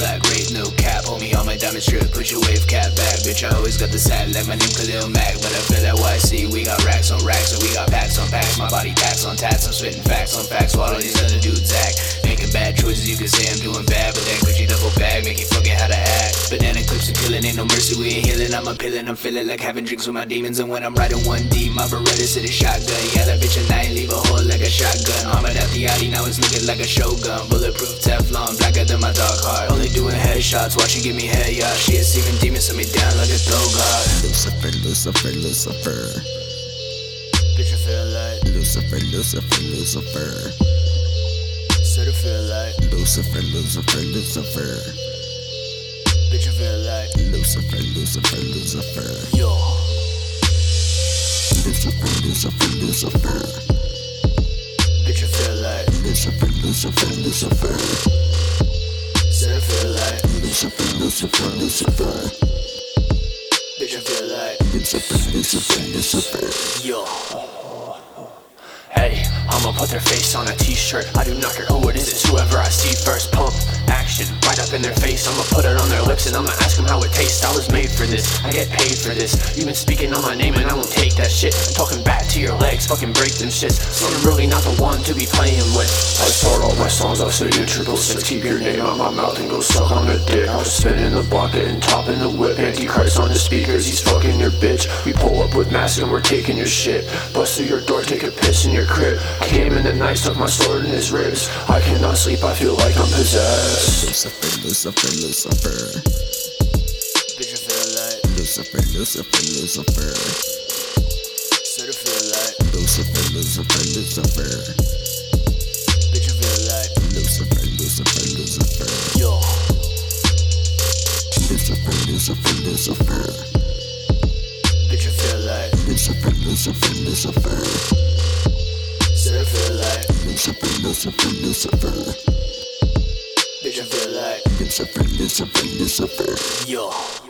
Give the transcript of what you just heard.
black race, no cap. Homie on my diamond strip, put your wave cap back. Bitch, I always got the side like my name Khalil Mack. But I feel that YC, we got racks on racks, and we got packs on packs. My body tax on tats, I'm spitting facts on facts while all these other dudes act. Making bad choices, you can say I'm doing bad, but then Gucci double bag, make you forget how to act. Banana clips are killing, ain't no mercy, we ain't healing. I'm appealing, I'm feeling like having drinks with my demons. And when I'm riding 1D, my Beretta to the shotgun. Yeah, that bitch and I ain't leave a hole like a shotgun. Armored out the Audi, now it's looking like a shogun. Bulletproof Teflon, blacker than my dog heart. Only doing headshots, watch you give me head, yeah. She is seeming demons, set me down like a throw guard. Lucifer, Lucifer, Lucifer. Bitch, I feel like Lucifer, Lucifer, Lucifer. Said I feel like Lucifer, Lucifer, Lucifer. Bitch, I feel like Lucifer, Lucifer, Lucifer. yo. Lucifer, Lucifer, Lucifer. Bitch, I feel like Lucifer, Lucifer, Lucifer. Said I feel like Lucifer, Lucifer, Lucifer. Bitch, I feel like Lucifer, Lucifer, Lucifer. yo. Hey, I'ma put their face on a t-shirt. I do not care who it is, it's whoever I see first. Pump action right up in their face. I'ma put it on their lips and I'ma ask them how it tastes. I was made for this, I get paid for this. You been speaking on my name and I won't take that shit. I'm talking back to your legs, fucking break them shits. So I'm really not the one to be playing with. I start all my songs, I say you 666. Keep your name out my mouth and go suck on a dick. I was spinning the bucket and topping the whip. Antichrist on the speakers, he's fucking your bitch. We pull up with masks and we're taking your shit. Bust through your door, take a piss in your crib. Came in the night, stuck my sword in his ribs. I cannot sleep, I feel like I'm possessed. Lucifer, Lucifer, Lucifer. Bitch, I feel like Lucifer, Lucifer, Lucifer. Said I feel like Lucifer, Lucifer, Lucifer. Bitch, I feel like Lucifer, Lucifer, Lucifer. yo. Lucifer, Lucifer, Lucifer. Bitch, I feel like Lucifer, Lucifer, Lucifer. Said I feel like Lucifer, Lucifer, Lucifer. Bitch, I feel like Lucifer, Lucifer, Lucifer. yo.